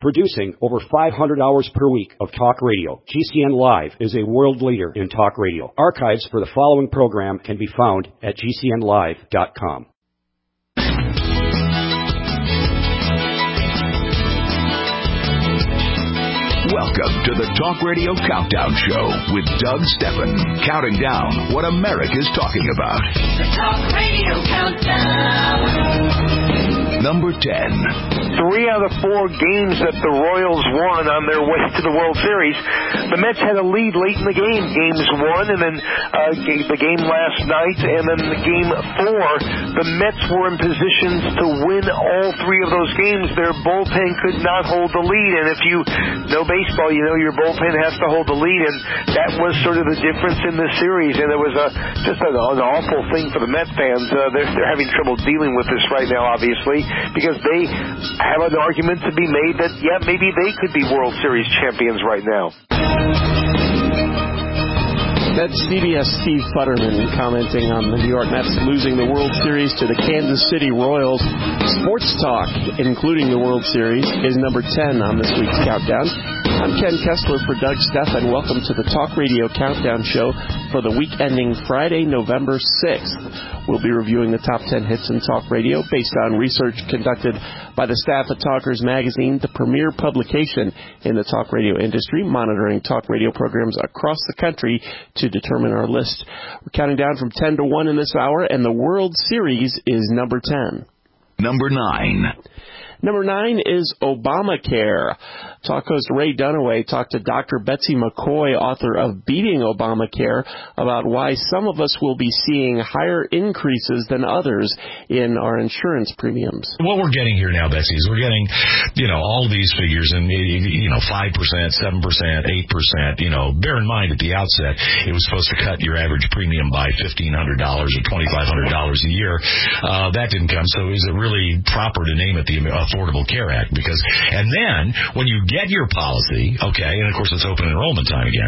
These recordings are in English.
Producing over 500 hours per week of talk radio, GCN Live is a world leader in talk radio. Archives for the following program can be found at GCNlive.com. Welcome to the Talk Radio Countdown Show with Doug Steffen, counting down what America's talking about. The Talk Radio Countdown. Number 10. 3 out of 4 games that the Royals won on their way to the World Series. The Mets had a lead late in the game, games 1, and then the game last night, and then the game 4. The Mets were in positions to win all 3 of those games. Their bullpen could not hold the lead, and if you know baseball, you know your bullpen has to hold the lead, and that was sort of the difference in this series, and it was just an awful thing for the Mets fans. They're having trouble dealing with this right now, obviously, because they have an argument to be made that, yeah, maybe they could be World Series champions right now. That's CBS Steve Futterman commenting on the New York Mets losing the World Series to the Kansas City Royals. Sports talk, including the World Series, is number 10 on this week's Countdown. I'm Ken Kessler for Doug Steffen. Welcome to the Talk Radio Countdown Show for the week ending Friday, November 6th. We'll be reviewing the top 10 hits in talk radio based on research conducted by the staff at Talkers Magazine, the premier publication in the talk radio industry, monitoring talk radio programs across the country to determine our list. We're counting down from 10 to 1 in this hour, and the World Series is number 10. Number 9. Number 9 is Obamacare. Talk host Ray Dunaway talked to Dr. Betsy McCoy, author of Beating Obamacare, about why some of us will be seeing higher increases than others in our insurance premiums. What we're getting here now, Betsy, is we're getting, all these figures, and 5%, 7%, 8%. Bear in mind at the outset, it was supposed to cut your average premium by $1,500 or $2,500 a year. That didn't come, so is it really proper to name it the Affordable Care Act? And then when you get your policy, okay, and of course it's open enrollment time again,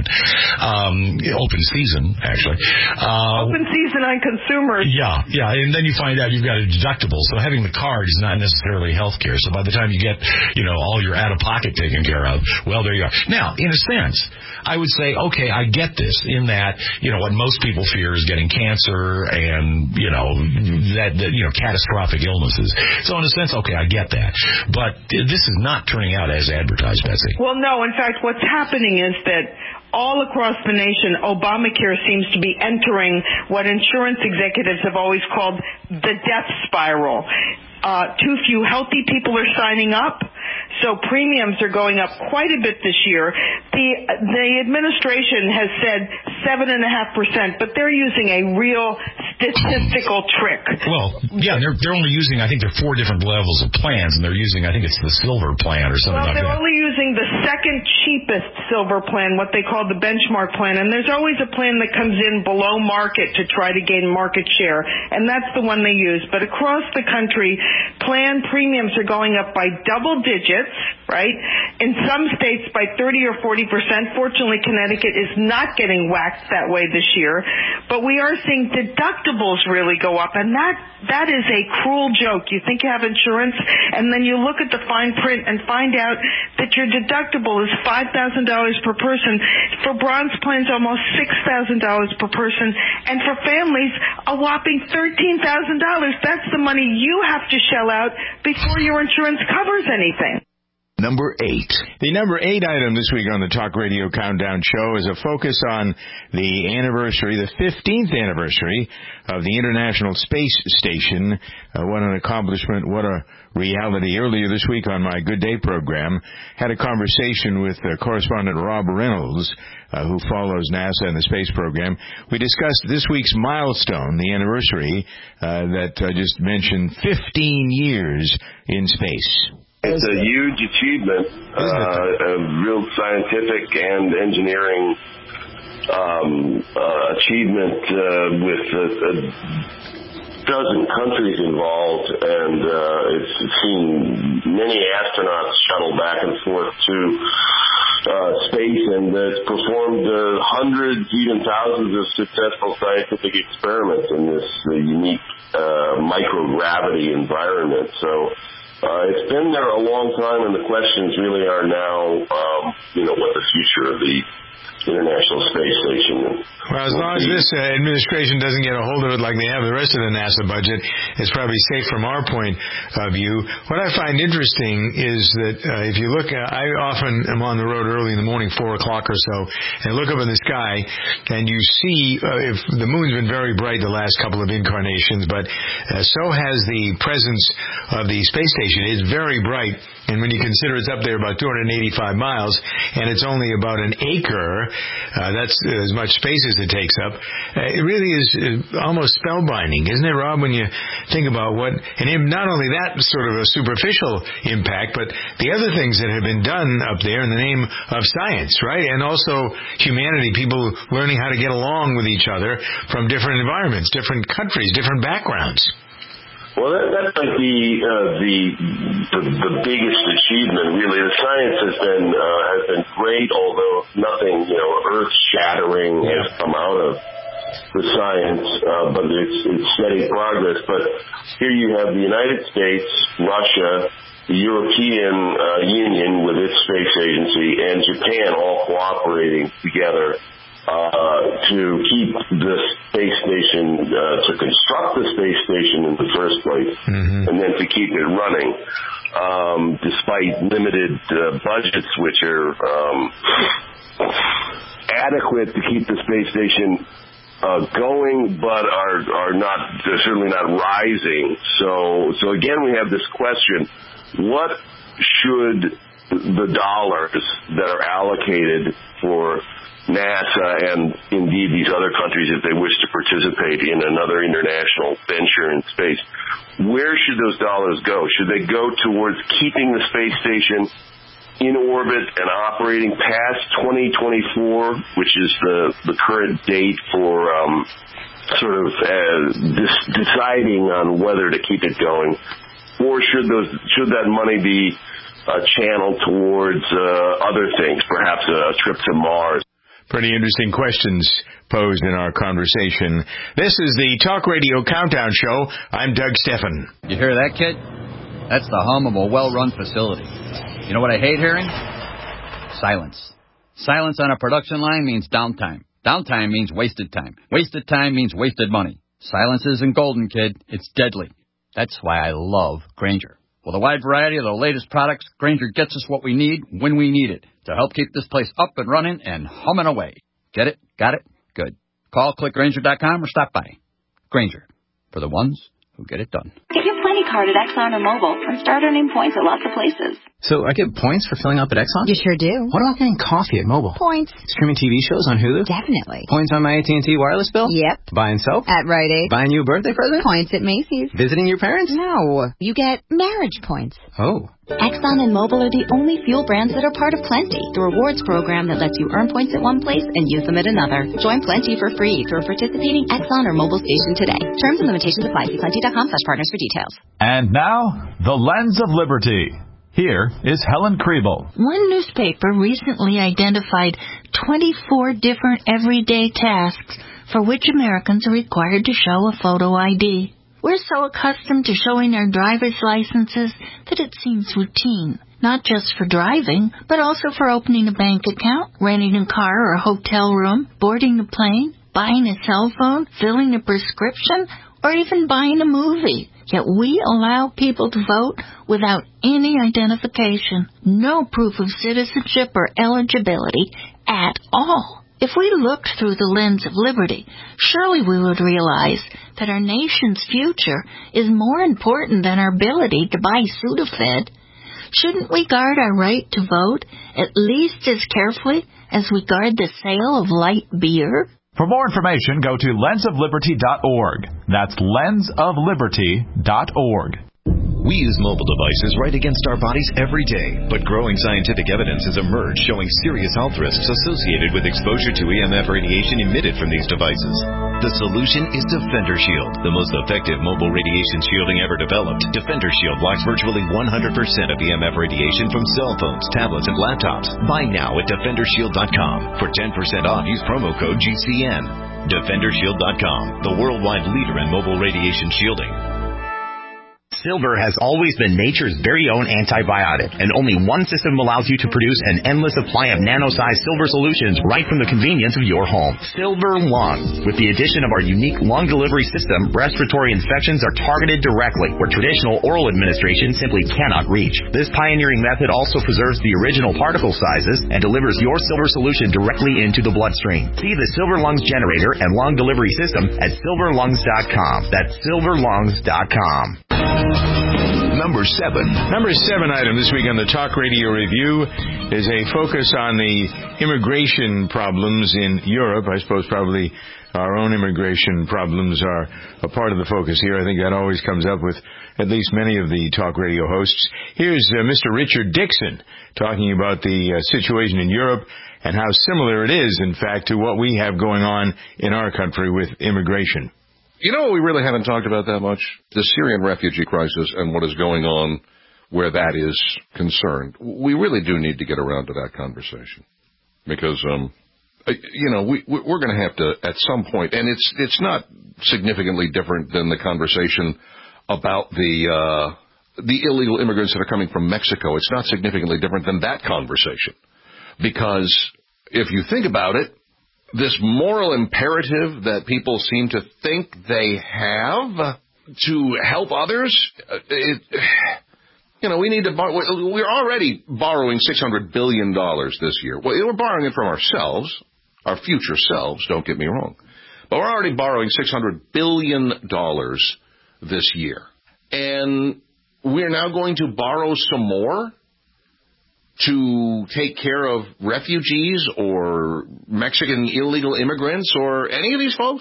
open season actually, open season on consumers. Yeah, and then you find out you've got a deductible. So having the card is not necessarily health care. So by the time you get all your out of pocket taken care of, well, there you are. Now, in a sense, I would say, okay, I get this in that what most people fear is getting cancer and that catastrophic illnesses. So in a sense, okay, I get that. But this is not turning out as advertised, Betsy. Well, no. In fact, what's happening is that all across the nation, Obamacare seems to be entering what insurance executives have always called the death spiral. Too few healthy people are signing up, so premiums are going up quite a bit this year. The administration has said 7.5%, but they're using a real statistical trick. Well, yeah, they're only using, I think there are 4 different levels of plans, and they're using, I think it's the silver plan or something like that. Well, they're only using the second cheapest silver plan, what they call the benchmark plan, and there's always a plan that comes in below market to try to gain market share, and that's the one they use. But across the country, plan premiums are going up by double digits, right? In some states by 30 or 40%. Fortunately, Connecticut is not getting whacked that way this year. But we are seeing deductibles really go up, and that is a cruel joke. You think you have insurance, and then you look at the fine print and find out that your deductible is $5,000 per person. For bronze plans, almost $6,000 per person. And for families, a whopping $13,000. That's the money you have to shell out before your insurance covers anything. Number 8. The number 8 item this week on the Talk Radio Countdown Show is a focus on the anniversary, the 15th anniversary of the International Space Station. What an accomplishment, what a reality. Earlier this week on my Good Day program, had a conversation with correspondent Rob Reynolds, who follows NASA and the space program. We discussed this week's milestone, the anniversary that I just mentioned, 15 years in space. It's a huge achievement, a real scientific and engineering achievement with a dozen countries involved, and it's seen many astronauts shuttle back and forth to space, and it's performed hundreds, even thousands of successful scientific experiments in this unique microgravity environment. So It's been there a long time, and the questions really are now, what the future of the International Space Station. Well, as long as this administration doesn't get a hold of it like they have the rest of the NASA budget, it's probably safe from our point of view. What I find interesting is that if you look, I often am on the road early in the morning, 4 o'clock or so, and look up in the sky, and you see if the moon's been very bright the last couple of incarnations, but so has the presence of the space station. It's very bright, and when you consider it's up there about 285 miles, and it's only about an acre, that's as much space as it takes up. It really is almost spellbinding, isn't it, Rob, when you think about what, and not only that sort of a superficial impact, but the other things that have been done up there in the name of science, right? And also humanity, people learning how to get along with each other from different environments, different countries, different backgrounds. Well, that might be the biggest achievement, really. The science has been great, although nothing, earth-shattering has come out of the science, but it's steady progress. But here you have the United States, Russia, the European Union with its space agency, and Japan all cooperating together to keep the space station, to construct the space station in the first place, and then to keep it running, despite limited budgets, which are adequate to keep the space station going, but are not, certainly not rising. So again, we have this question: what should the dollars that are allocated for NASA and indeed these other countries, if they wish to participate in another international venture in space, where should those dollars go? Should they go towards keeping the space station in orbit and operating past 2024, which is the current date for deciding on whether to keep it going, or should that money be channeled towards other things, perhaps a trip to Mars? Pretty interesting questions posed in our conversation. This is the Talk Radio Countdown Show. I'm Doug Steffen. You hear that, kid? That's the hum of a well-run facility. You know what I hate hearing? Silence. Silence on a production line means downtime. Downtime means wasted time. Wasted time means wasted money. Silence isn't golden, kid. It's deadly. That's why I love Grainger. With a wide variety of the latest products, Grainger gets us what we need when we need it to help keep this place up and running and humming away. Get it? Got it? Good. Call, click Grainger.com, or stop by. Grainger, for the ones who get it done. Get your Plenty card at Exxon or Mobil and start earning points at lots of places. So I get points for filling up at Exxon? You sure do. What about getting coffee at Mobil? Points. Streaming TV shows on Hulu? Definitely. Points on my AT&T wireless bill? Yep. Buying soap? At Rite Aid. Buying you a birthday present? Points at Macy's. Visiting your parents? No. You get marriage points. Oh. Exxon and Mobil are the only fuel brands that are part of Plenty, the rewards program that lets you earn points at one place and use them at another. Join Plenty for free through a participating Exxon or Mobil station today. Terms and limitations apply. See plenty.com/partners for details. And now, the Lens of Liberty. Here is Helen Kriebel. One newspaper recently identified 24 different everyday tasks for which Americans are required to show a photo ID. We're so accustomed to showing our driver's licenses that it seems routine, not just for driving, but also for opening a bank account, renting a car or a hotel room, boarding a plane, buying a cell phone, filling a prescription, or even buying a movie. Yet we allow people to vote without any identification, no proof of citizenship or eligibility at all. If we looked through the lens of liberty, surely we would realize that our nation's future is more important than our ability to buy Sudafed. Shouldn't we guard our right to vote at least as carefully as we guard the sale of light beer? For more information, go to lensofliberty.org. That's lensofliberty.org. We use mobile devices right against our bodies every day, but growing scientific evidence has emerged showing serious health risks associated with exposure to EMF radiation emitted from these devices. The solution is Defender Shield, the most effective mobile radiation shielding ever developed. Defender Shield blocks virtually 100% of EMF radiation from cell phones, tablets, and laptops. Buy now at DefenderShield.com. For 10% off, use promo code GCN. DefenderShield.com, the worldwide leader in mobile radiation shielding. Silver has always been nature's very own antibiotic, and only one system allows you to produce an endless supply of nano-sized silver solutions right from the convenience of your home. Silver Lungs. With the addition of our unique lung delivery system, respiratory infections are targeted directly, where traditional oral administration simply cannot reach. This pioneering method also preserves the original particle sizes and delivers your silver solution directly into the bloodstream. See the Silver Lungs generator and lung delivery system at silverlungs.com. That's silverlungs.com. Number 7. Number 7 item this week on the Talk Radio Review is a focus on the immigration problems in Europe. I suppose probably our own immigration problems are a part of the focus here. I think that always comes up with at least many of the Talk Radio hosts. Here's Mr. Richard Dixon talking about the situation in Europe and how similar it is, in fact, to what we have going on in our country with immigration. You know what we really haven't talked about that much? The Syrian refugee crisis and what is going on where that is concerned. We really do need to get around to that conversation because, we're going to have to at some point, and it's not significantly different than the conversation about the illegal immigrants that are coming from Mexico. It's not significantly different than that conversation because if you think about it, this moral imperative that people seem to think they have to help others, we need to we're already borrowing $600 billion this year. Well, we're borrowing it from ourselves, our future selves, don't get me wrong. But we're already borrowing $600 billion this year. And we're now going to borrow some more to take care of refugees or Mexican illegal immigrants or any of these folks?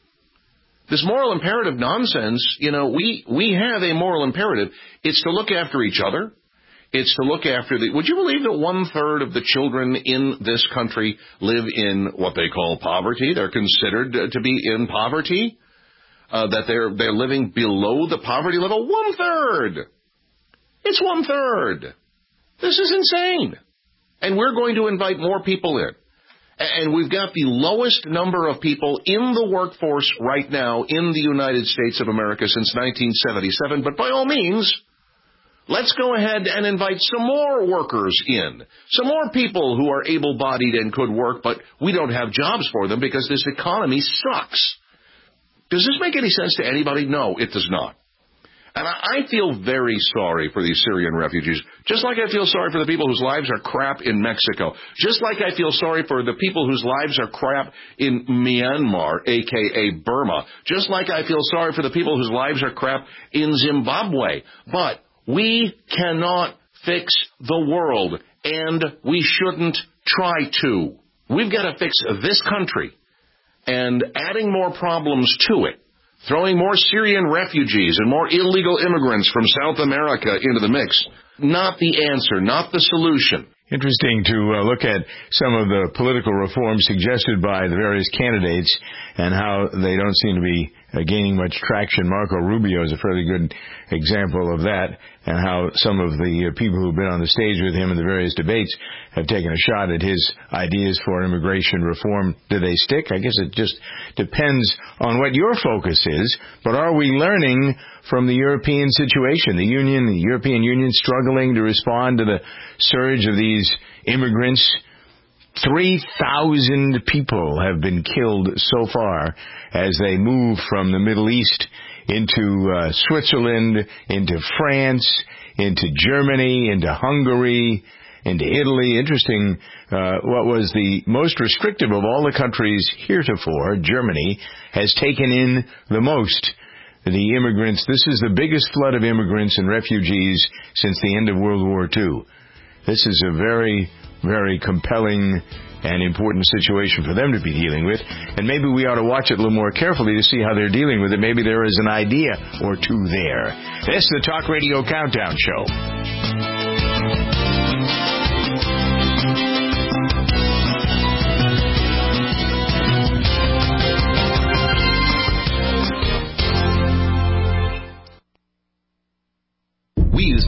This moral imperative nonsense, we have a moral imperative. It's to look after each other. It's to look after would you believe that 1/3 of the children in this country live in what they call poverty? They're considered to be in poverty, that they're living below the poverty level. 1/3. It's 1/3. This is insane. And we're going to invite more people in. And we've got the lowest number of people in the workforce right now in the United States of America since 1977. But by all means, let's go ahead and invite some more workers in. Some more people who are able-bodied and could work, but we don't have jobs for them because this economy sucks. Does this make any sense to anybody? No, it does not. And I feel very sorry for these Syrian refugees, just like I feel sorry for the people whose lives are crap in Mexico, just like I feel sorry for the people whose lives are crap in Myanmar, a.k.a. Burma, just like I feel sorry for the people whose lives are crap in Zimbabwe. But we cannot fix the world, and we shouldn't try to. We've got to fix this country, and adding more problems to it, throwing more Syrian refugees and more illegal immigrants from South America into the mix. Not the answer, not the solution. Interesting to look at some of the political reforms suggested by the various candidates and how they don't seem to be gaining much traction. Marco Rubio is a fairly good example of that, and how some of the people who've been on the stage with him in the various debates have taken a shot at his ideas for immigration reform. Do they stick? I guess it just depends on what your focus is. But are we learning from the European situation? The European Union struggling to respond to the surge of these immigrants. 3,000 people have been killed so far as they move from the Middle East into Switzerland, into France, into Germany, into Hungary, into Italy. Interesting, what was the most restrictive of all the countries heretofore, Germany, has taken in the most the immigrants. This is the biggest flood of immigrants and refugees since the end of World War II. This is a very, very compelling and important situation for them to be dealing with. And maybe we ought to watch it a little more carefully to see how they're dealing with it. Maybe there is an idea or two there. This is the Talk Radio Countdown Show. We use mobile devices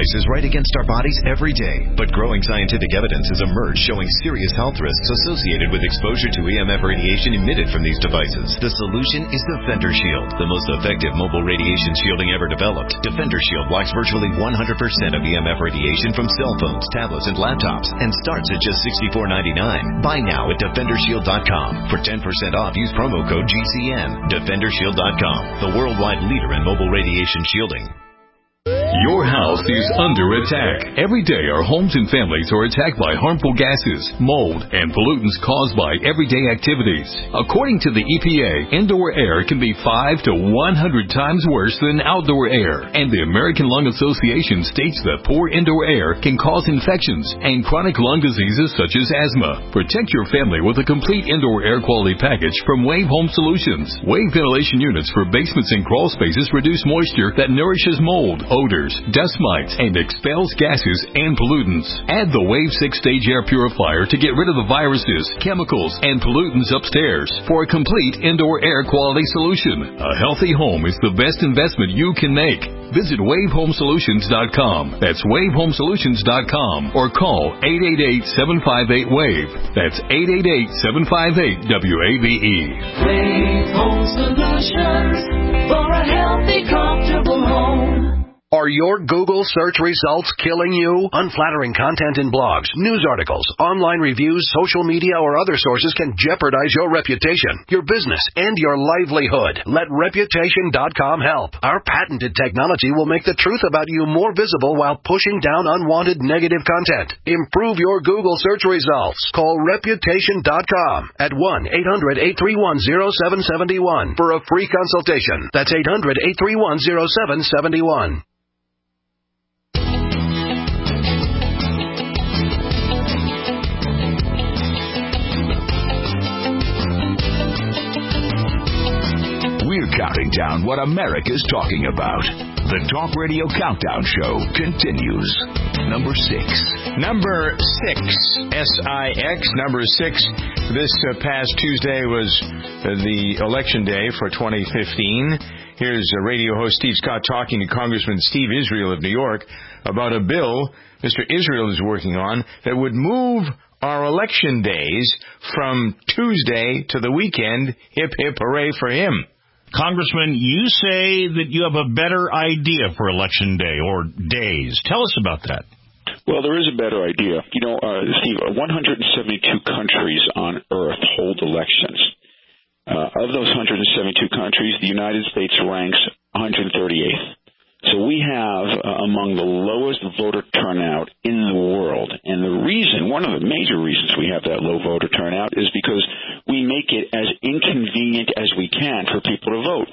devices right against our bodies every day, but growing scientific evidence has emerged showing serious health risks associated with exposure to EMF radiation emitted from these devices. The solution is Defender Shield, the most effective mobile radiation shielding ever developed. Defender Shield blocks virtually 100% of EMF radiation from cell phones, tablets, and laptops, and starts at just $64.99. Buy now at DefenderShield.com. For 10% off, use promo code GCN. DefenderShield.com, the worldwide leader in mobile radiation shielding. Your house is under attack. Every day our homes and families are attacked by harmful gases, mold, and pollutants caused by everyday activities. According to the EPA, indoor air can be 5 to 100 times worse than outdoor air. And the American Lung Association states that poor indoor air can cause infections and chronic lung diseases such as asthma. Protect your family with a complete indoor air quality package from Wave Home Solutions. Wave ventilation units for basements and crawl spaces reduce moisture that nourishes mold, odors, dust mites, and expels gases and pollutants. Add the Wave 6-stage air purifier to get rid of the viruses, chemicals, and pollutants upstairs for a complete indoor air quality solution. A healthy home is the best investment you can make. Visit WaveHomeSolutions.com. That's WaveHomeSolutions.com or call 888-758-WAVE. That's 888-758-WAVE. Wave Home Solutions for a healthy, comfortable home. Are your Google search results killing you? Unflattering content in blogs, news articles, online reviews, social media, or other sources can jeopardize your reputation, your business, and your livelihood. Let Reputation.com help. Our patented technology will make the truth about you more visible while pushing down unwanted negative content. Improve your Google search results. Call Reputation.com at 1-800-831-0771 for a free consultation. That's 800-831-0771. We're counting down what America's talking about. The Talk Radio Countdown Show continues. Number 6. Number 6, SIX. Number 6. This past Tuesday was the election day for 2015. Here's radio host Steve Scott talking to Congressman Steve Israel of New York about a bill Mr. Israel is working on that would move our election days from Tuesday to the weekend. Hip, hip, hooray for him. Congressman, you say that you have a better idea for Election Day, or days. Tell us about that. Well, there is a better idea. You know, Steve, 172 countries on Earth hold elections. Of those 172 countries, the United States ranks 138th. So we have among the lowest voter turnout in the world. And the reason, one of the major reasons we have that low voter turnout is because we make it as inconvenient as we can for people to vote.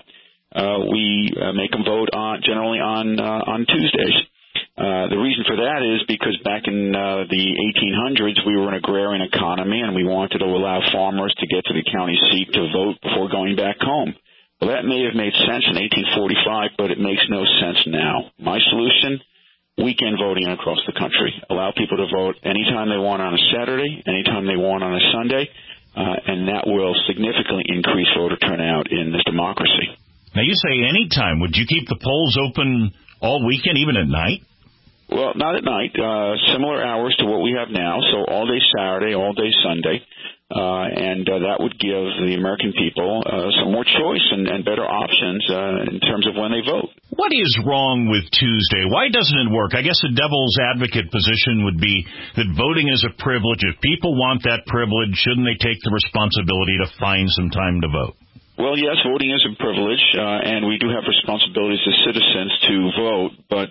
We make them vote generally on Tuesdays. The reason for that is because back in the 1800s, we were an agrarian economy, and we wanted to allow farmers to get to the county seat to vote before going back home. Well, that may have made sense in 1845, but it makes no sense now. My solution, weekend voting across the country. Allow people to vote anytime they want on a Saturday, anytime they want on a Sunday, and that will significantly increase voter turnout in this democracy. Now, you say anytime. Would you keep the polls open all weekend, even at night? Well, not at night. Similar hours to what we have now, so all day Saturday, all day Sunday. And that would give the American people some more choice and better options in terms of when they vote. What is wrong with Tuesday? Why doesn't it work? I guess the devil's advocate position would be that voting is a privilege. If people want that privilege, shouldn't they take the responsibility to find some time to vote? Well, yes, voting is a privilege, and we do have responsibilities as citizens to vote, but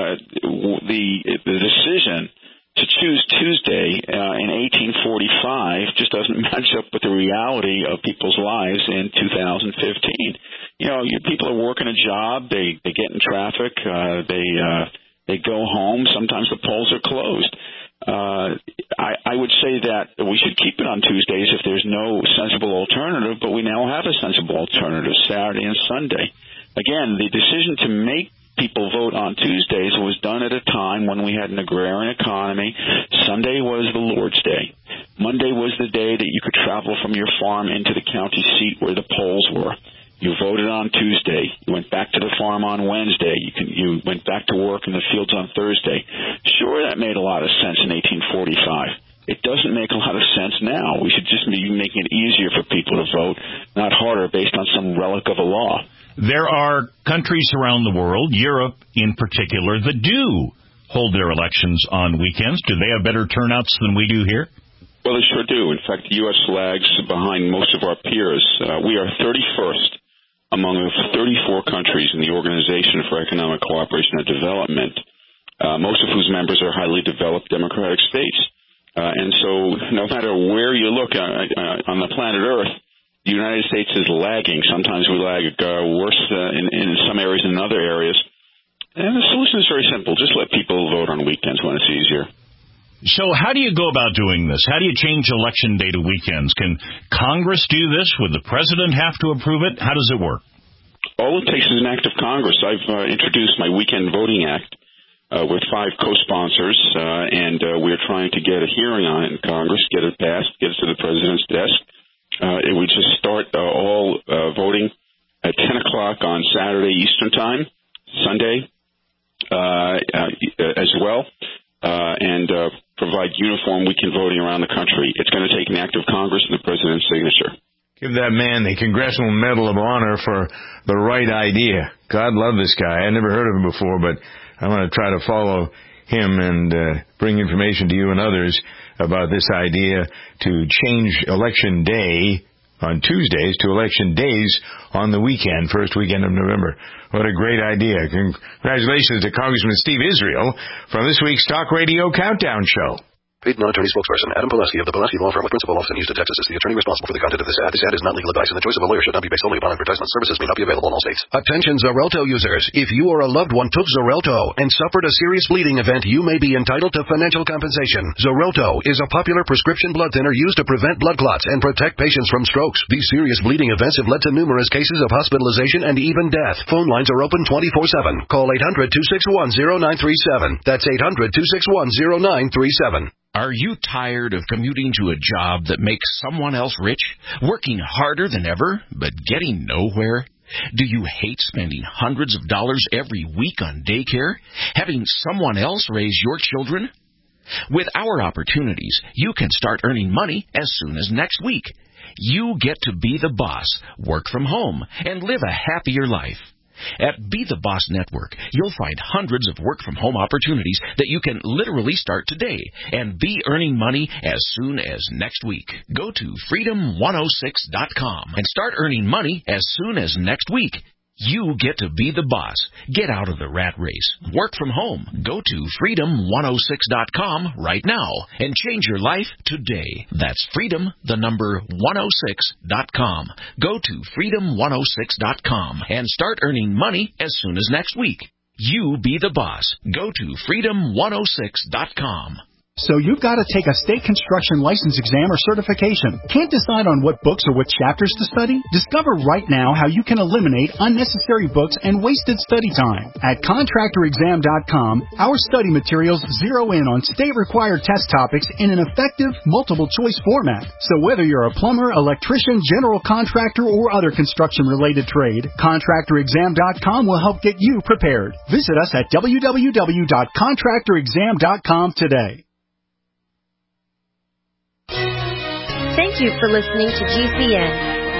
the decision to choose Tuesday in 1845 just doesn't match up with the reality of people's lives in 2015. You know, people are working a job, they get in traffic, they go home, sometimes the polls are closed. I would say that we should keep it on Tuesdays if there's no sensible alternative, but we now have a sensible alternative, Saturday and Sunday. Again, the decision to make people vote on Tuesdays was done at a time when we had an agrarian economy. Sunday was the Lord's Day. Monday was the day that you could travel from your farm into the county seat where the polls were. You voted on Tuesday. You went back to the farm on Wednesday. You went back to work in the fields on Thursday. Sure, that made a lot of sense in 1845. It doesn't make a lot of sense now. We should just be making it easier for people to vote, not harder based on some relic of a law. There are countries around the world, Europe in particular, that do hold their elections on weekends. Do they have better turnouts than we do here? Well, they sure do. In fact, the U.S. lags behind most of our peers. We are 31st among the 34 countries in the Organization for Economic Cooperation and Development, most of whose members are highly developed democratic states. And so no matter where you look on the planet Earth, the United States is lagging. Sometimes we lag worse in some areas than other areas. And the solution is very simple. Just let people vote on weekends when it's easier. So how do you go about doing this? How do you change election day to weekends? Can Congress do this? Would the president have to approve it? How does it work? All it takes is an act of Congress. I've introduced my Weekend Voting Act with 5 co-sponsors, and we're trying to get a hearing on it in Congress, get it passed, get it to the president's desk. It would just start all voting at 10 o'clock on Saturday Eastern Time, Sunday as well, and provide uniform weekend voting around the country. It's going to take an act of Congress and the president's signature. Give that man the Congressional Medal of Honor for the right idea. God love this guy. I never heard of him before, but I'm going to try to follow him and bring information to you and others about this idea to change Election Day on Tuesdays to Election Days on the weekend, first weekend of November. What a great idea. Congratulations to Congressman Steve Israel from this week's Talk Radio Countdown Show. Paid non-attorney spokesperson Adam Pileski of the Pileski Law Firm with principal office in Houston, Texas is the attorney responsible for the content of this ad. This ad is not legal advice, and the choice of a lawyer should not be based solely upon advertisement. Services may not be available in all states. Attention Xarelto users. If you or a loved one took Xarelto and suffered a serious bleeding event, you may be entitled to financial compensation. Xarelto is a popular prescription blood thinner used to prevent blood clots and protect patients from strokes. These serious bleeding events have led to numerous cases of hospitalization and even death. Phone lines are open 24/7. Call 800-261-0937. That's 800-261-0937. Are you tired of commuting to a job that makes someone else rich, working harder than ever, but getting nowhere? Do you hate spending hundreds of dollars every week on daycare, having someone else raise your children? With our opportunities, you can start earning money as soon as next week. You get to be the boss, work from home, and live a happier life. At Be the Boss Network, you'll find hundreds of work-from-home opportunities that you can literally start today and be earning money as soon as next week. Go to freedom106.com and start earning money as soon as next week. You get to be the boss. Get out of the rat race. Work from home. Go to freedom106.com right now and change your life today. That's freedom106.com. Go to freedom106.com and start earning money as soon as next week. You be the boss. Go to freedom106.com. So you've got to take a state construction license exam or certification. Can't decide on what books or what chapters to study? Discover right now how you can eliminate unnecessary books and wasted study time. At contractorexam.com, our study materials zero in on state-required test topics in an effective, multiple-choice format. So whether you're a plumber, electrician, general contractor, or other construction-related trade, contractorexam.com will help get you prepared. Visit us at www.contractorexam.com today. Thank you for listening to GCN.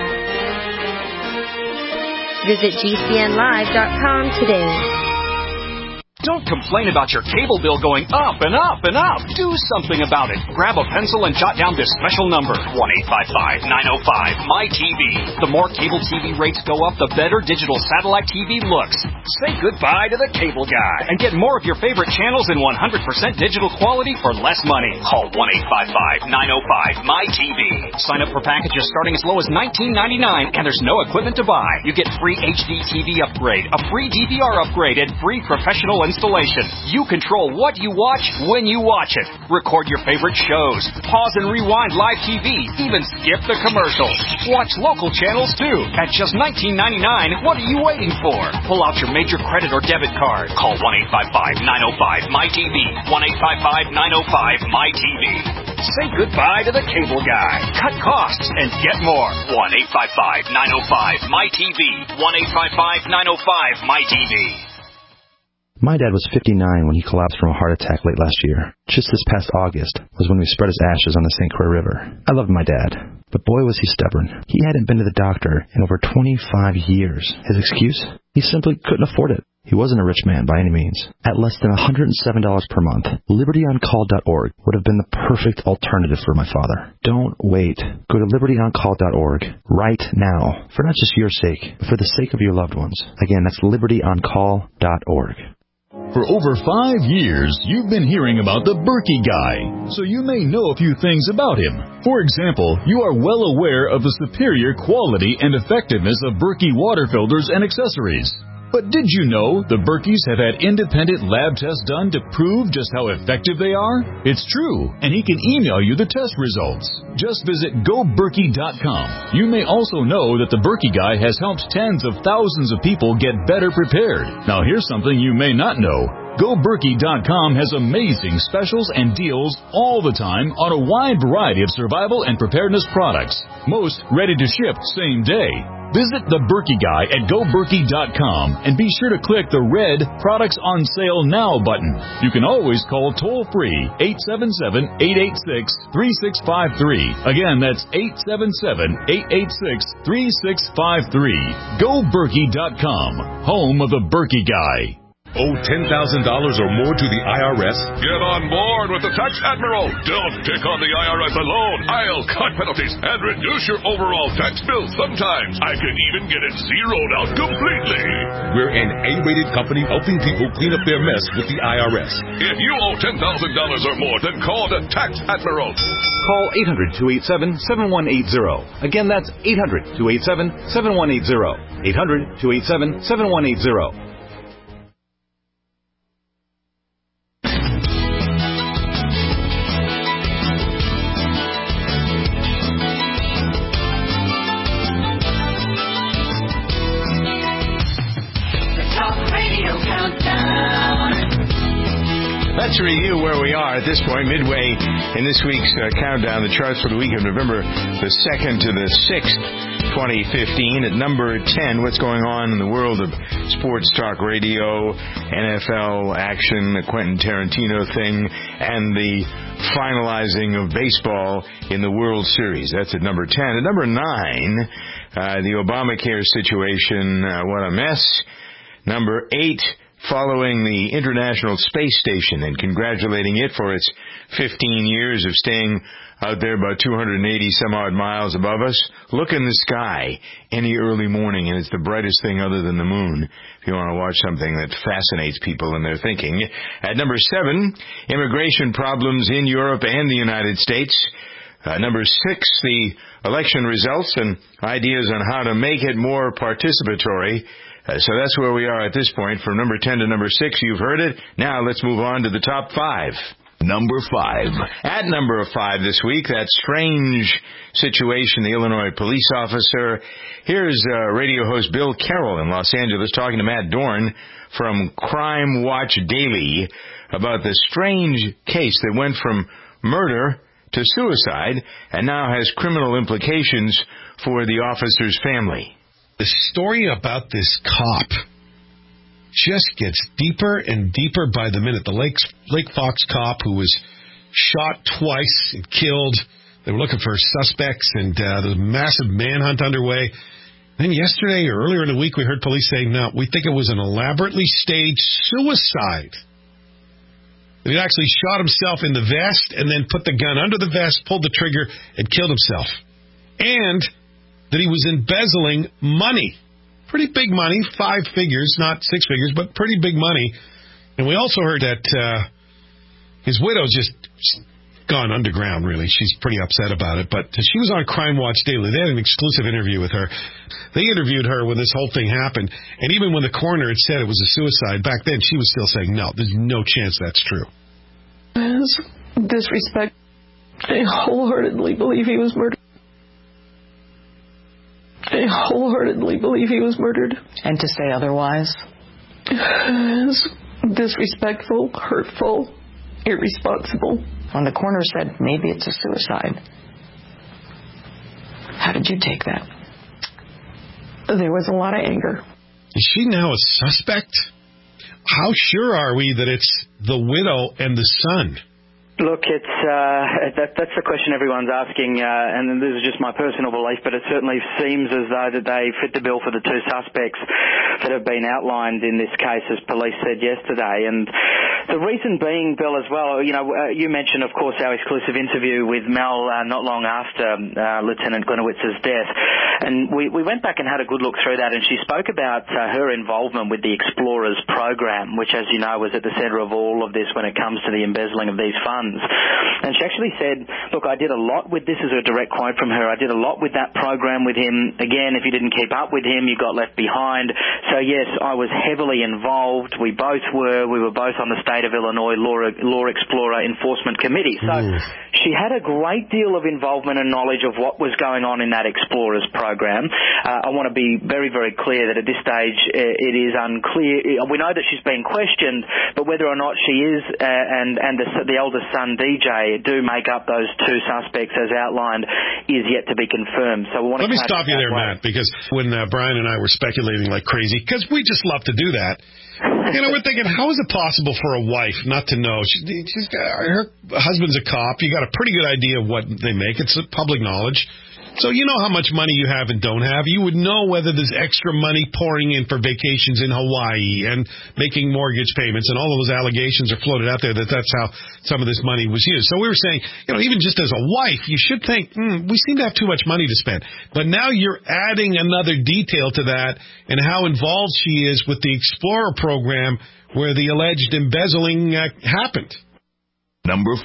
Visit GCNlive.com today. Don't complain about your cable bill going up and up and up. Do something about it. Grab a pencil and jot down this special number, 1-855-905-MyTV. The more cable TV rates go up, the better digital satellite TV looks. Say goodbye to the cable guy and get more of your favorite channels in 100% digital quality for less money. Call 1-855-905-MyTV. Sign up for packages starting as low as $19.99, and there's no equipment to buy. You get free HD TV upgrade, a free DVR upgrade, and free professional installation. You control what you watch when you watch it. Record your favorite shows. Pause and rewind live TV. Even skip the commercials. Watch local channels too. At just $19.99, what are you waiting for? Pull out your major credit or debit card. Call 1-855-905-MyTV. 1-855-905-MyTV. Say goodbye to the cable guy. Cut costs and get more. 1-855-905-MyTV. 1-855-905-MyTV. My dad was 59 when he collapsed from a heart attack late last year. Just this past August was when we spread his ashes on the St. Croix River. I loved my dad, but boy was he stubborn. He hadn't been to the doctor in over 25 years. His excuse? He simply couldn't afford it. He wasn't a rich man by any means. At less than $107 per month, LibertyOnCall.org would have been the perfect alternative for my father. Don't wait. Go to LibertyOnCall.org right now, for not just your sake, but for the sake of your loved ones. Again, that's LibertyOnCall.org. For over 5 years, you've been hearing about the Berkey Guy, so you may know a few things about him. For example, you are well aware of the superior quality and effectiveness of Berkey water filters and accessories. But did you know the Berkeys have had independent lab tests done to prove just how effective they are? It's true, and he can email you the test results. Just visit GoBerkey.com. You may also know that the Berkey Guy has helped tens of thousands of people get better prepared. Now here's something you may not know. GoBerkey.com has amazing specials and deals all the time on a wide variety of survival and preparedness products. Most ready to ship same day. Visit the Berkey Guy at GoBerkey.com and be sure to click the red Products on Sale Now button. You can always call toll-free 877-886-3653. Again, that's 877-886-3653. GoBerkey.com, home of the Berkey Guy. Owe $10,000 or more to the IRS? Get on board with the Tax Admiral. Don't take on the IRS alone. I'll cut penalties and reduce your overall tax bill. Sometimes I can even get it zeroed out completely. We're an A-rated company helping people clean up their mess with the IRS. If you owe $10,000 or more, then call the Tax Admiral. Call 800-287-7180. Again, that's 800-287-7180. 800-287-7180. Let's review where we are at this point, midway in this week's countdown, the charts for the week of November the 2nd to the 6th, 2015. At number 10, what's going on in the world of sports talk radio, NFL action, the Quentin Tarantino thing, and the finalizing of baseball in the World Series. That's at number 10. At number 9, the Obamacare situation, what a mess. Number 8, following the International Space Station and congratulating it for its 15 years of staying out there about 280 some odd miles above us. Look in the sky any early morning, and it's the brightest thing other than the moon, if you want to watch something that fascinates people in their thinking. At number 7, immigration problems in Europe and the United States. Number 6, the election results and ideas on how to make it more participatory. So that's where we are at this point. From number 10 to number 6, you've heard it. Now let's move on to the top 5. Number 5. At number 5 this week, that strange situation, the Illinois police officer. Here's radio host Bill Carroll in Los Angeles talking to Matt Dorn from Crime Watch Daily about the strange case that went from murder to suicide and now has criminal implications for the officer's family. The story about this cop just gets deeper and deeper by the minute. The Lake Fox cop who was shot twice and killed. They were looking for suspects, and there's a massive manhunt underway. Then yesterday or earlier in the week, we heard police saying, no, we think it was an elaborately staged suicide. He actually shot himself in the vest and then put the gun under the vest, pulled the trigger, and killed himself. And that he was embezzling money. Pretty big money, 5 figures, not 6 figures, but pretty big money. And we also heard that his widow's just gone underground, really. She's pretty upset about it. But she was on Crime Watch Daily. They had an exclusive interview with her. They interviewed her when this whole thing happened. And even when the coroner had said it was a suicide, back then she was still saying, no, there's no chance that's true. Disrespect. I wholeheartedly believe he was murdered. I wholeheartedly believe he was murdered. And to say otherwise? Disrespectful, hurtful, irresponsible. when the coroner said maybe it's a suicide. How did you take that? There was a lot of anger. Is she now a suspect? How sure are we that it's the widow and the son? Look, that's the question everyone's asking, and this is just my personal belief, but it certainly seems as though that they fit the bill for the two suspects that have been outlined in this case, as police said yesterday. And the reason being, Bill, as well, you mentioned, of course, our exclusive interview with Mel not long after Lieutenant Glinowitz's death, and we went back and had a good look through that, and she spoke about her involvement with the Explorers program, which, as you know, was at the centre of all of this when it comes to the embezzling of these funds. And she actually said, look, I did a lot with this, is a direct quote from her, I did a lot with that program with him. Again, if you didn't keep up with him, you got left behind. So, yes, I was heavily involved. We both were. We were both on the State of Illinois Law Explorer Enforcement Committee. So she had a great deal of involvement and knowledge of what was going on in that Explorers program. I want to be very, very clear that at this stage it is unclear. We know that she's been questioned, but whether or not she is and the eldest son, DJ, do make up those two suspects as outlined is yet to be confirmed. So we want Let me stop you there, Matt, because when Brian and I were speculating like crazy, because we just love to do that, we're thinking, how is it possible for a wife not to know? Her husband's a cop. You got a pretty good idea of what they make. It's public knowledge. So you know how much money you have and don't have. You would know whether there's extra money pouring in for vacations in Hawaii and making mortgage payments, and all of those allegations are floated out there that that's how some of this money was used. So we were saying, even just as a wife, you should think, we seem to have too much money to spend. But now you're adding another detail to that and how involved she is with the Explorer program where the alleged embezzling happened. Number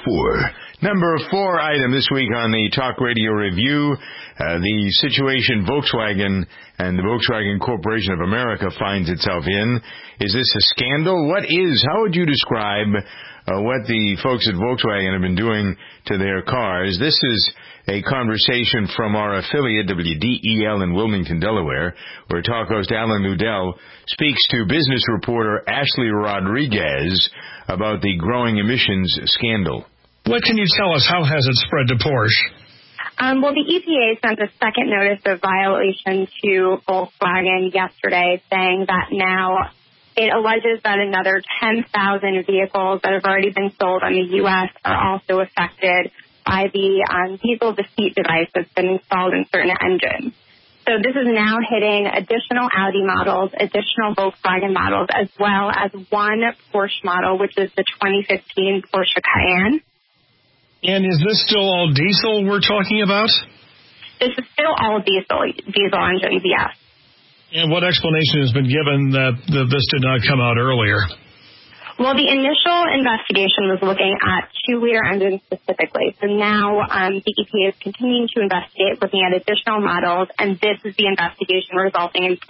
4 item this week on the Talk Radio Review, the situation Volkswagen and the Volkswagen Corporation of America finds itself in. Is this a scandal? How would you describe what the folks at Volkswagen have been doing to their cars? This is a conversation from our affiliate, WDEL in Wilmington, Delaware, where talk host Alan Ludell speaks to business reporter Ashley Rodriguez about the growing emissions scandal. What can you tell us? How has it spread to Porsche? Well, the EPA sent a second notice of violation to Volkswagen yesterday, saying that now it alleges that another 10,000 vehicles that have already been sold in the U.S. are also affected by the diesel defeat device that's been installed in certain engines. So this is now hitting additional Audi models, additional Volkswagen models, as well as one Porsche model, which is the 2015 Porsche Cayenne. And is this still all diesel we're talking about? This is still all diesel engines, yes. And what explanation has been given that this did not come out earlier? Well, the initial investigation was looking at 2-liter engines specifically. So now the EPA is continuing to investigate, looking at additional models, and this is the investigation resulting in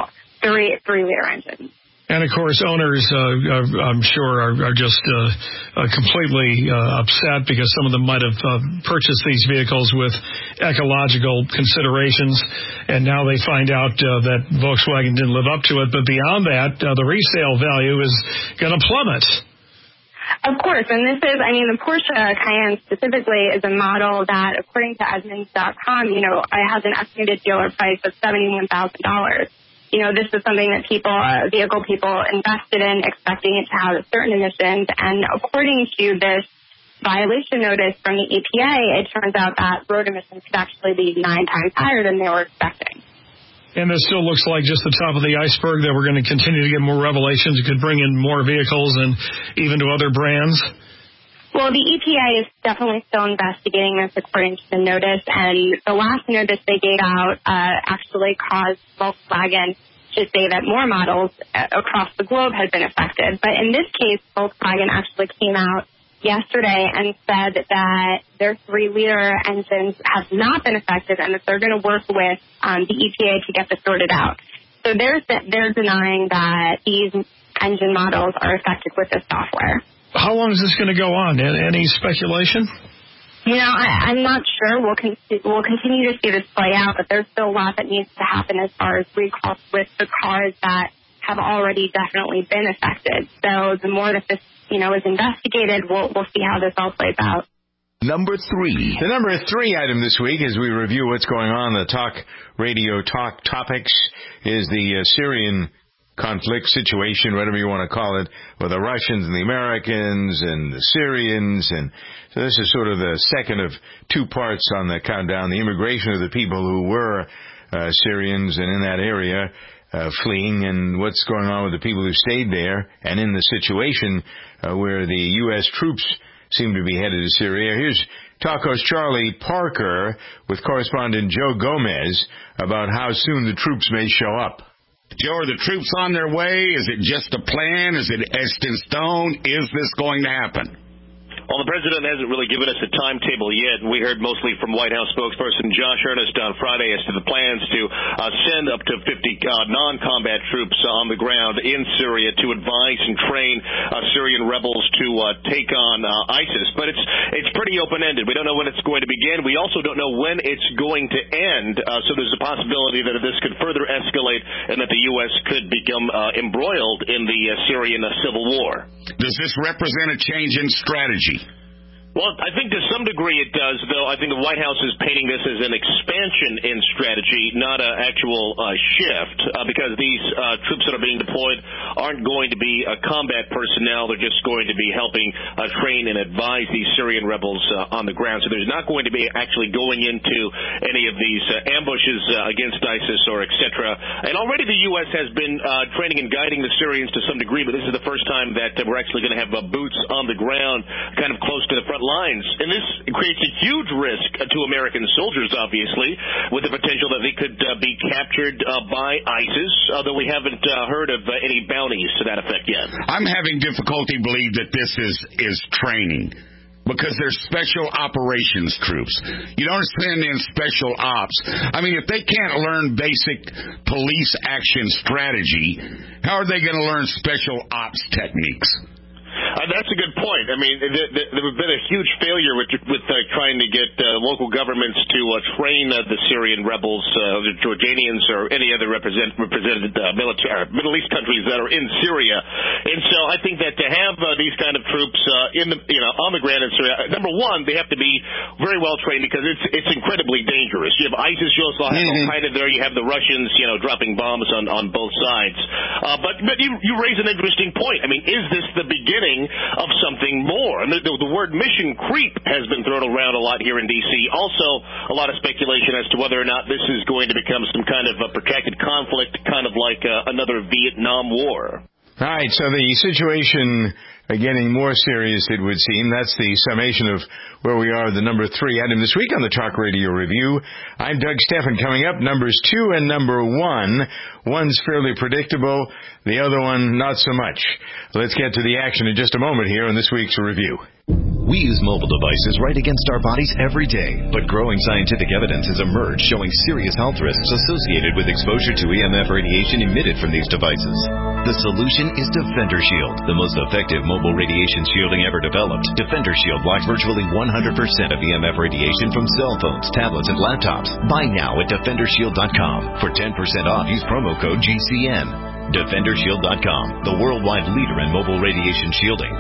3-liter engines. And, of course, owners, I'm sure, are just completely upset because some of them might have purchased these vehicles with ecological considerations, and now they find out that Volkswagen didn't live up to it. But beyond that, the resale value is going to plummet. Of course, and this is, the Porsche Cayenne specifically is a model that, according to Edmunds.com, it has an estimated dealer price of $71,000. This is something that vehicle people invested in, expecting it to have certain emissions. And according to this violation notice from the EPA, it turns out that road emissions could actually be 9 times higher than they were expecting. And this still looks like just the top of the iceberg, that we're going to continue to get more revelations. It could bring in more vehicles and even to other brands. Well, the EPA is definitely still investigating this according to the notice, and the last notice they gave out actually caused Volkswagen to say that more models across the globe had been affected. But in this case, Volkswagen actually came out yesterday and said that their 3-liter engines have not been affected and that they're going to work with the EPA to get this sorted out. So they're denying that these engine models are affected with this software. How long is this going to go on? Any speculation? I'm not sure. We'll continue to see this play out, but there's still a lot that needs to happen as far as recalls with the cars that have already definitely been affected. So the more that this, is investigated, we'll see how this all plays out. Number 3. The number 3 item this week, as we review what's going on, the Talk Radio Talk Topics, is the Syrian conflict situation, whatever you want to call it, with the Russians and the Americans and the Syrians. And so this is sort of the second of 2 parts on the countdown, the immigration of the people who were Syrians and in that area fleeing, and what's going on with the people who stayed there, and in the situation where the U.S. troops seem to be headed to Syria. Here's Talko's Charlie Parker with correspondent Joe Gomez about how soon the troops may show up. Joe, are the troops on their way? Is it just a plan? Is it etched in stone? Is this going to happen? Well, the president hasn't really given us a timetable yet. We heard mostly from White House spokesperson Josh Earnest on Friday as to the plans to send up to 50 non-combat troops on the ground in Syria to advise and train Syrian rebels to take on ISIS. But it's pretty open-ended. We don't know when it's going to begin. We also don't know when it's going to end. So there's a possibility that this could further escalate and that the U.S. could become embroiled in the Syrian civil war. Does this represent a change in strategy? Well, I think to some degree it does, though. I think the White House is painting this as an expansion in strategy, not an actual shift, because these troops that are being deployed aren't going to be combat personnel. They're just going to be helping train and advise these Syrian rebels on the ground. So there's not going to be actually going into any of these ambushes against ISIS or et cetera. And already the U.S. has been training and guiding the Syrians to some degree, but this is the first time that we're actually going to have boots on the ground kind of close to the front lines. And this creates a huge risk to American soldiers, obviously, with the potential that they could be captured by ISIS, although we haven't heard of any bounties to that effect yet. I'm having difficulty believing that this is training, because they're special operations troops. You don't send in special ops. I mean, if they can't learn basic police action strategy, how are they going to learn special ops techniques? That's a good point. I mean, there has been a huge failure with trying to get local governments to train the Syrian rebels, the Jordanians, or any other represented military Middle East countries that are in Syria. And so I think that to have these kind of troops on the ground in Syria, number one, they have to be very well trained, because it's incredibly dangerous. You have ISIS, you also have Al-Qaeda there, you have the Russians, dropping bombs on both sides. But you raise an interesting point. I mean, is this the beginning of something more? And the word mission creep has been thrown around a lot here in D.C. Also, a lot of speculation as to whether or not this is going to become some kind of a protracted conflict, kind of like another Vietnam War. All right, so the situation getting more serious, it would seem. That's the summation of where we are, the number 3 item this week on the Talk Radio Review. I'm Doug Steffen. Coming up, numbers 2 and number 1. One's fairly predictable, the other one not so much. Let's get to the action in just a moment here on this week's review. We use mobile devices right against our bodies every day, but growing scientific evidence has emerged showing serious health risks associated with exposure to EMF radiation emitted from these devices. The solution is Defender Shield, the most effective mobile radiation shielding ever developed. Defender Shield blocks virtually 100% of EMF radiation from cell phones, tablets, and laptops. Buy now at DefenderShield.com. For 10% off, use promo code GCN. DefenderShield.com, the worldwide leader in mobile radiation shielding.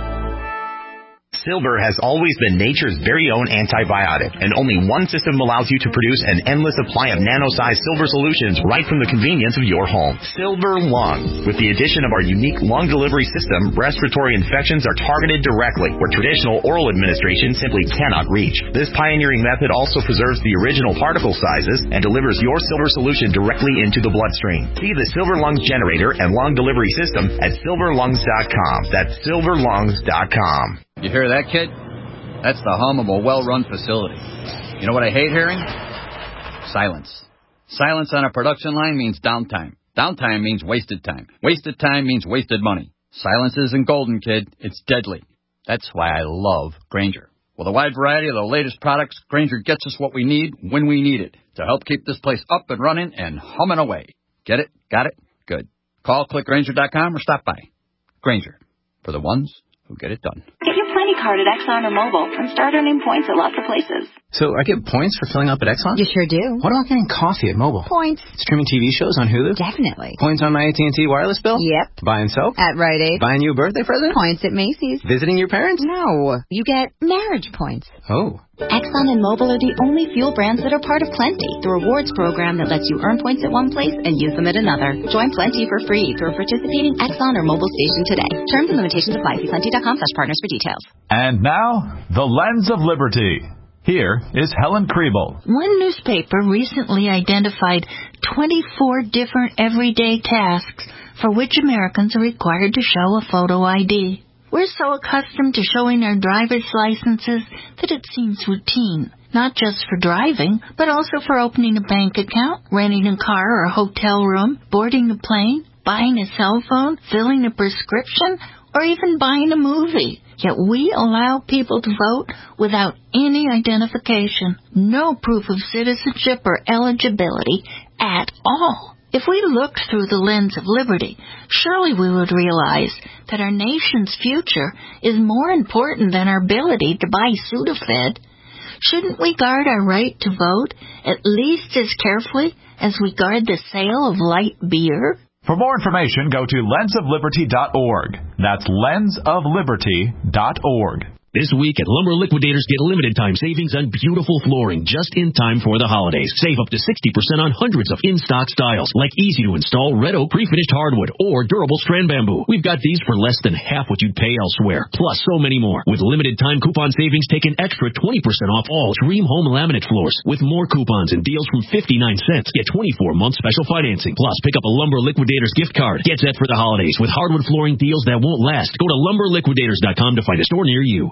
Silver has always been nature's very own antibiotic, and only one system allows you to produce an endless supply of nano-sized silver solutions right from the convenience of your home. Silver Lung. With the addition of our unique lung delivery system, respiratory infections are targeted directly, where traditional oral administration simply cannot reach. This pioneering method also preserves the original particle sizes and delivers your silver solution directly into the bloodstream. See the Silver Lungs generator and lung delivery system at silverlungs.com. That's silverlungs.com. You hear that, kid? That's the hum of a well-run facility. You know what I hate hearing? Silence. Silence on a production line means downtime. Downtime means wasted time. Wasted time means wasted money. Silence isn't golden, kid. It's deadly. That's why I love Grainger. With a wide variety of the latest products, Grainger gets us what we need when we need it to help keep this place up and running and humming away. Get it? Got it? Good. Call clickgrainger.com or stop by. Grainger. For the ones who get it done. Get your Plenty card at Exxon or Mobil and start earning points at lots of places. So I get points for filling up at Exxon? You sure do. What about getting coffee at Mobil? Points. Streaming TV shows on Hulu? Definitely. Points on my AT&T wireless bill? Yep. Buying soap? At Rite Aid. Buying you a birthday present? Points at Macy's. Visiting your parents? No. You get marriage points. Oh. Exxon and Mobil are the only fuel brands that are part of Plenty, the rewards program that lets you earn points at one place and use them at another. Join Plenty for free through a participating Exxon or Mobil station today. Terms and limitations apply. See plenty.com/partners for details. And now, the Lens of Liberty. Here is Helen Kriebel. One newspaper recently identified 24 different everyday tasks for which Americans are required to show a photo ID. We're so accustomed to showing our driver's licenses that it seems routine, not just for driving, but also for opening a bank account, renting a car or a hotel room, boarding a plane, buying a cell phone, filling a prescription, or even buying a movie. Yet we allow people to vote without any identification, no proof of citizenship or eligibility at all. If we looked through the lens of liberty, surely we would realize that our nation's future is more important than our ability to buy Sudafed. Shouldn't we guard our right to vote at least as carefully as we guard the sale of light beer? For more information, go to lensofliberty.org. That's lensofliberty.org. This week at Lumber Liquidators, get limited time savings on beautiful flooring just in time for the holidays. Save up to 60% on hundreds of in-stock styles, like easy-to-install red oak pre-finished hardwood or durable strand bamboo. We've got these for less than half what you'd pay elsewhere, plus so many more. With limited time coupon savings, take an extra 20% off all Dream Home laminate floors. With more coupons and deals from 59 cents, get 24-month special financing. Plus, pick up a Lumber Liquidators gift card. Get set for the holidays with hardwood flooring deals that won't last. Go to lumberliquidators.com to find a store near you.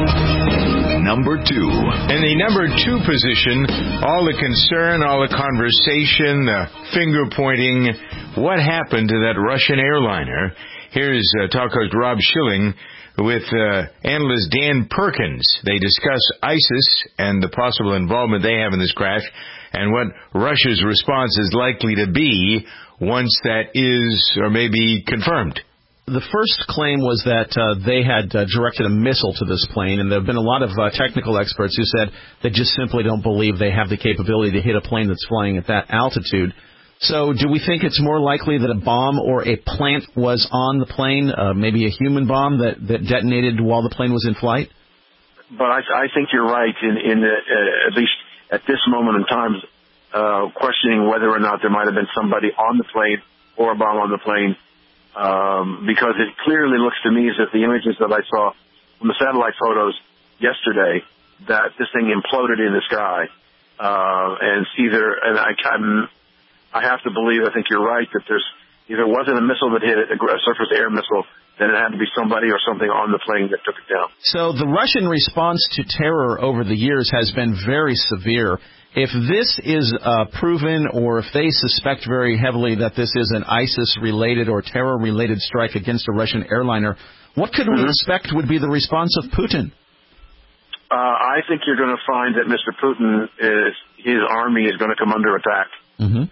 Number 2. In the number 2 position, all the concern, all the conversation, the finger-pointing, what happened to that Russian airliner? Here's talk host Rob Schilling with analyst Dan Perkins. They discuss ISIS and the possible involvement they have in this crash and what Russia's response is likely to be once that is or may be confirmed. The first claim was that they had directed a missile to this plane, and there have been a lot of technical experts who said they just simply don't believe they have the capability to hit a plane that's flying at that altitude. So do we think it's more likely that a bomb or a plant was on the plane, maybe a human bomb that detonated while the plane was in flight? But I think you're right in at least at this moment in time, questioning whether or not there might have been somebody on the plane or a bomb on the plane. Because it clearly looks to me as if the images that I saw from the satellite photos yesterday, that this thing imploded in the sky. I have to believe, I think you're right, that there's either wasn't a missile that hit it, a surface air missile, then it had to be somebody or something on the plane that took it down. So the Russian response to terror over the years has been very severe. If this is proven, or if they suspect very heavily that this is an ISIS-related or terror-related strike against a Russian airliner, what could we expect would be the response of Putin? I think you're going to find that Mr. Putin, his army is going to come under attack, and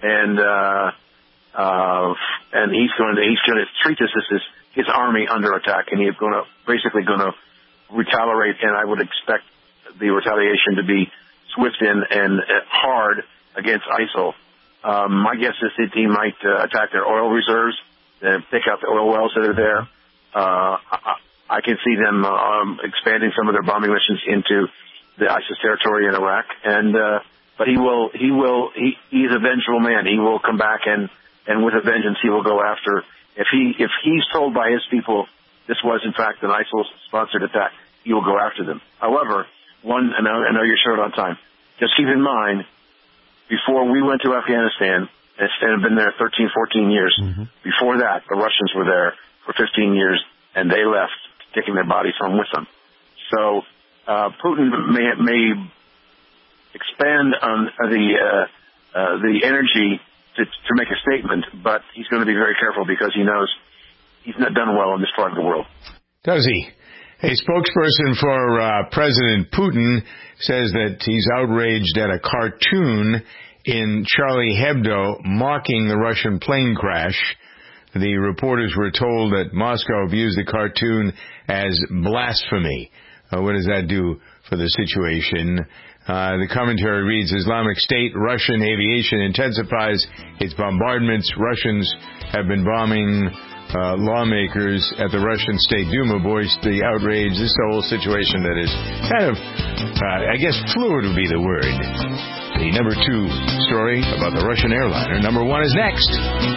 he's going to treat this as his army under attack, and he's basically going to retaliate, and I would expect the retaliation to be swift and hard against ISIL. My guess is that he might attack their oil reserves and pick out the oil wells that are there. I can see them expanding some of their bombing missions into the ISIS territory in Iraq. But he's a vengeful man. He will come back and with a vengeance he will go after. If he's told by his people this was in fact an ISIL-sponsored attack, he will go after them. However, I know you're short on time. Just keep in mind, before we went to Afghanistan, and have been there 13, 14 years, before that, the Russians were there for 15 years, and they left, taking their bodies home with them. So Putin may expand on the energy to make a statement, but he's going to be very careful because he knows he's not done well in this part of the world. Does he? A spokesperson for President Putin says that he's outraged at a cartoon in Charlie Hebdo mocking the Russian plane crash. The reporters were told that Moscow views the cartoon as blasphemy. What does that do for the situation? The commentary reads, Islamic State Russian aviation intensifies its bombardments. Russians have been bombing lawmakers at the Russian State Duma voiced the outrage. This whole situation that is kind of, I guess, fluid would be the word. The number 2 story about the Russian airliner. Number 1 is next.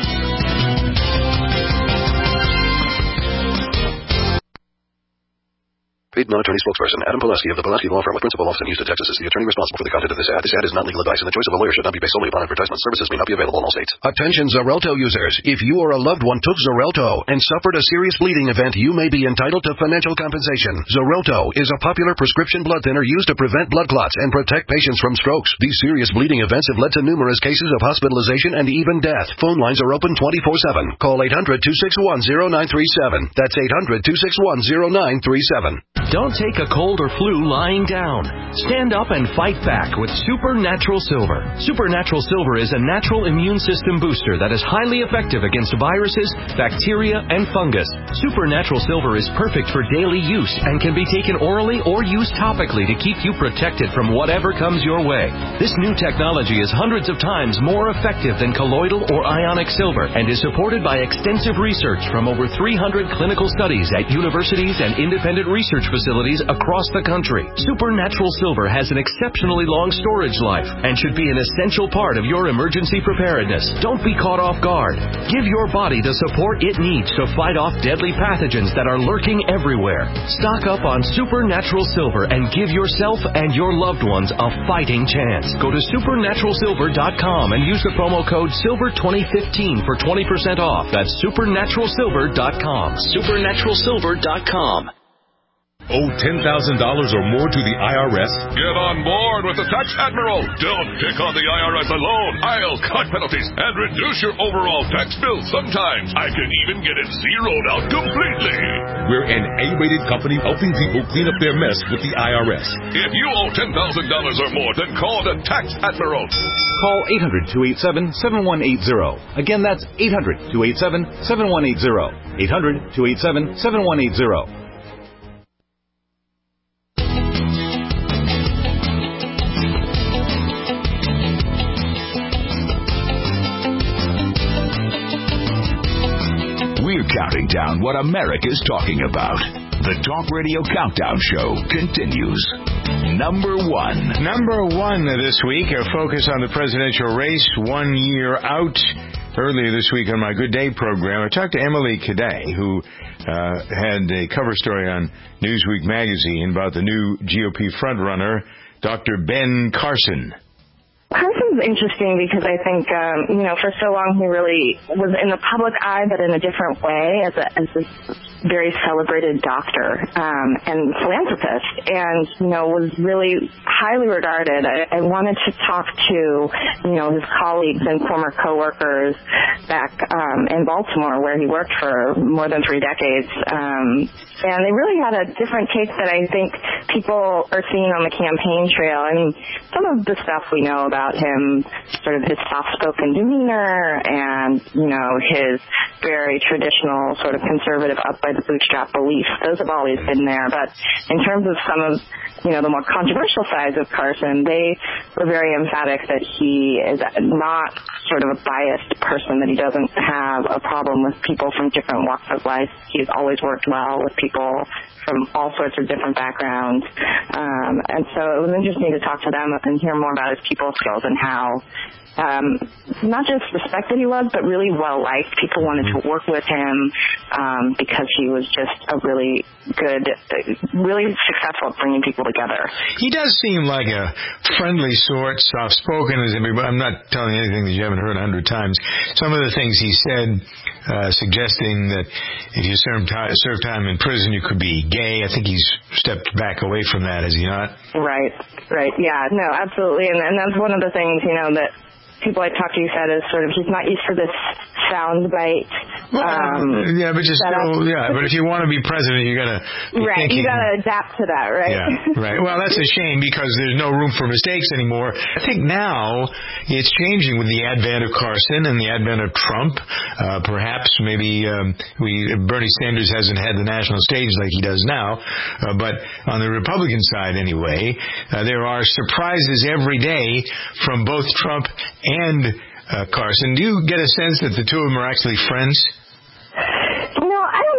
Paid non-attorney spokesperson Adam Pulaski of the Pulaski Law Firm with principal office in Houston, Texas is the attorney responsible for the content of this ad. This ad is not legal advice, and the choice of a lawyer should not be based solely upon advertisement. Services may not be available in all states. Attention Xarelto users. If you or a loved one took Xarelto and suffered a serious bleeding event, you may be entitled to financial compensation. Xarelto is a popular prescription blood thinner used to prevent blood clots and protect patients from strokes. These serious bleeding events have led to numerous cases of hospitalization and even death. Phone lines are open 24/7. Call 800-261-0937. That's 800-261-0937. Don't take a cold or flu lying down. Stand up and fight back with Supernatural Silver. Supernatural Silver is a natural immune system booster that is highly effective against viruses, bacteria, and fungus. Supernatural Silver is perfect for daily use and can be taken orally or used topically to keep you protected from whatever comes your way. This new technology is hundreds of times more effective than colloidal or ionic silver and is supported by extensive research from over 300 clinical studies at universities and independent research facilities across the country. Supernatural Silver has an exceptionally long storage life and should be an essential part of your emergency preparedness. Don't be caught off guard. Give your body the support it needs to fight off deadly pathogens that are lurking everywhere. Stock up on Supernatural Silver and give yourself and your loved ones a fighting chance. Go to supernaturalsilver.com and use the promo code SILVER2015 for 20% off. That's supernaturalsilver.com. supernaturalsilver.com. Owe $10,000 or more to the IRS? Get on board with the Tax Admiral. Don't pick on the IRS alone. I'll cut penalties and reduce your overall tax bill. Sometimes I can even get it zeroed out completely. We're an A-rated company helping people clean up their mess with the IRS. If you owe $10,000 or more, then call the Tax Admiral. Call 800-287-7180. Again, that's 800-287-7180. 800-287-7180. We're counting down what America's talking about. The Talk Radio Countdown Show continues. Number 1. Number 1 this week, a focus on the presidential race 1 year out. Earlier this week on my Good Day program, I talked to Emily Cadet, who had a cover story on Newsweek magazine about the new GOP frontrunner, Dr. Ben Carson. Carson's interesting because I think, for so long he really was in the public eye, but in a different way as a very celebrated doctor and philanthropist, and, was really highly regarded. I wanted to talk to, his colleagues and former coworkers back in Baltimore, where he worked for more than 3 decades, and they really had a different take that I think people are seeing on the campaign trail. I mean, some of the stuff we know about him, sort of his soft-spoken demeanor and, his very traditional sort of conservative up-by-the-bootstrap beliefs, those have always been there. But in terms of some of, the more controversial sides of Carson, they were very emphatic that he is not sort of a biased person, that he doesn't have a problem with people from different walks of life. He's always worked well with people from all sorts of different backgrounds. And so it was interesting to talk to them and hear more about his people skills and how not just respected he was, but really well-liked. People wanted to work with him because he was just a really good, really successful at bringing people together. He does seem like a friendly sort, soft-spoken as everybody. I'm not telling you anything that you haven't heard 100 times. Some of the things he said, suggesting that if you serve time in prison, you could be gay. I think he's stepped back away from that, has he not? Right. Yeah, no, absolutely. And that's one of the things, that people I talked to said is sort of he's not used to this soundbite. But if you want to be president, you got to you got to adapt to that, right? Yeah, right. Well, that's a shame because there's no room for mistakes anymore. I think now it's changing with the advent of Carson and the advent of Trump. Perhaps maybe Bernie Sanders hasn't had the national stage like he does now, but on the Republican side anyway, there are surprises every day from both Trump and Carson. Do you get a sense that the two of them are actually friends?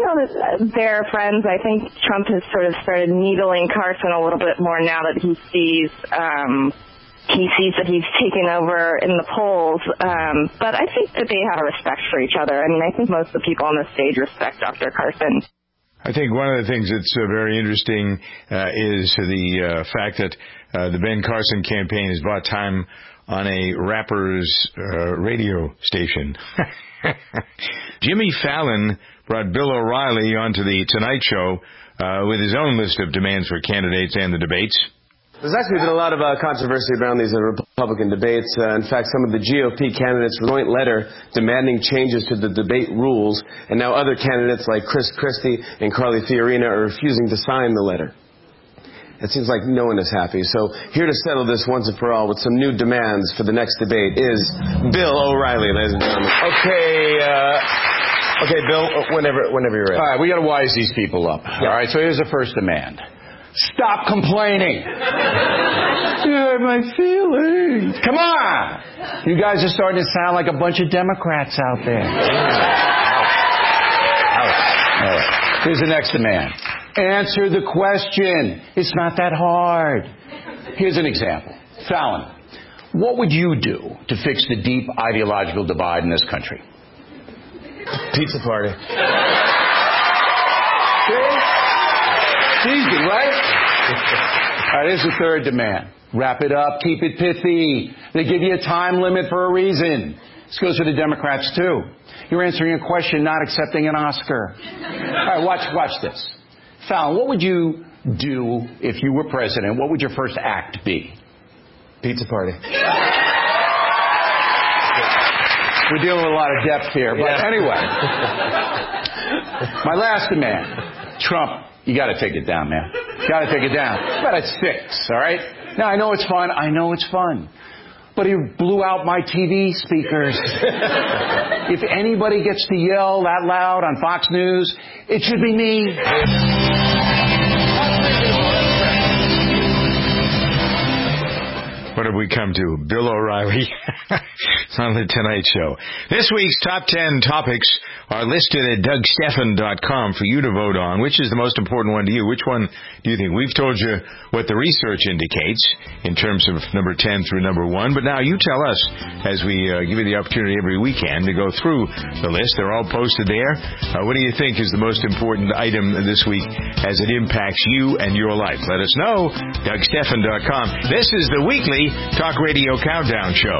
know that they're friends. I think Trump has sort of started needling Carson a little bit more now that he sees that he's taken over in the polls. But I think that they have a respect for each other. I mean, I think most of the people on the stage respect Dr. Carson. I think one of the things that's very interesting is the fact that the Ben Carson campaign has bought time on a rapper's radio station. Jimmy Fallon brought Bill O'Reilly onto the Tonight Show with his own list of demands for candidates and the debates. There's actually been a lot of controversy around these Republican debates. In fact, some of the GOP candidates wrote a joint letter demanding changes to the debate rules, and now other candidates like Chris Christie and Carly Fiorina are refusing to sign the letter. It seems like no one is happy. So here to settle this once and for all with some new demands for the next debate is Bill O'Reilly, ladies and gentlemen. Okay, Bill, whenever you're ready. All right, we got to wise these people up. Yeah. All right, so here's the first demand. Stop complaining. You hurt my feelings. Come on. You guys are starting to sound like a bunch of Democrats out there. All right. Here's the next demand. Answer the question. It's not that hard. Here's an example. Fallon, what would you do to fix the deep ideological divide in this country? Pizza party. Easy, right? All right, here's the third demand. Wrap it up. Keep it pithy. They give you a time limit for a reason. This goes for the Democrats, too. You're answering a question, not accepting an Oscar. All right, watch this. Fallon, what would you do if you were president? What would your first act be? Pizza party. We're dealing with a lot of depth here. But anyway, my last demand. Trump, you got to take it down, man. Got to take it down. About at 6, all right? Now, I know it's fun. But he blew out my TV speakers. If anybody gets to yell that loud on Fox News, it should be me. What have we come to? Bill O'Reilly on the Tonight Show. This week's top 10 topics are listed at DougStephan.com for you to vote on. Which is the most important one to you? Which one do you think? We've told you what the research indicates in terms of number 10 through number 1, but now you tell us as we give you the opportunity every weekend to go through the list. They're all posted there. What do you think is the most important item this week as it impacts you and your life? Let us know. DougStephan.com. This is the weekly Talk Radio Countdown Show.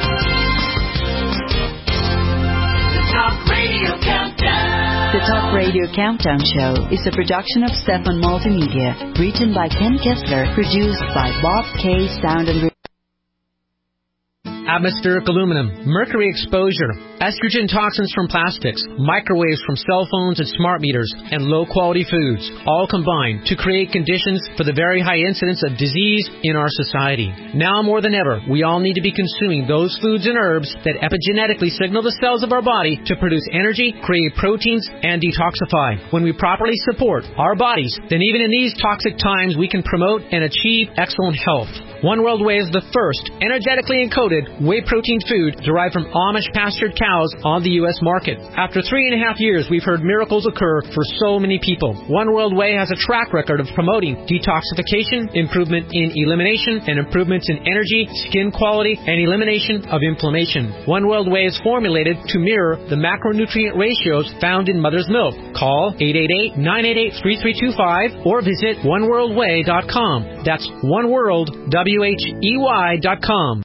Talk Radio Countdown. The Talk Radio Countdown Show is a production of Stephan Multimedia, written by Ken Kessler, produced by Bob K. Sound and Atmospheric aluminum, mercury exposure, estrogen toxins from plastics, microwaves from cell phones and smart meters, and low-quality foods, all combine to create conditions for the very high incidence of disease in our society. Now more than ever, we all need to be consuming those foods and herbs that epigenetically signal the cells of our body to produce energy, create proteins, and detoxify. When we properly support our bodies, then even in these toxic times, we can promote and achieve excellent health. One World Whey is the first energetically encoded whey protein food derived from Amish pastured cows on the U.S. market. After 3.5 years, we've heard miracles occur for so many people. One World Whey has a track record of promoting detoxification, improvement in elimination, and improvements in energy, skin quality, and elimination of inflammation. One World Whey is formulated to mirror the macronutrient ratios found in mother's milk. Call 888-988-3325 or visit oneworldwhey.com. That's oneworldwhey.com.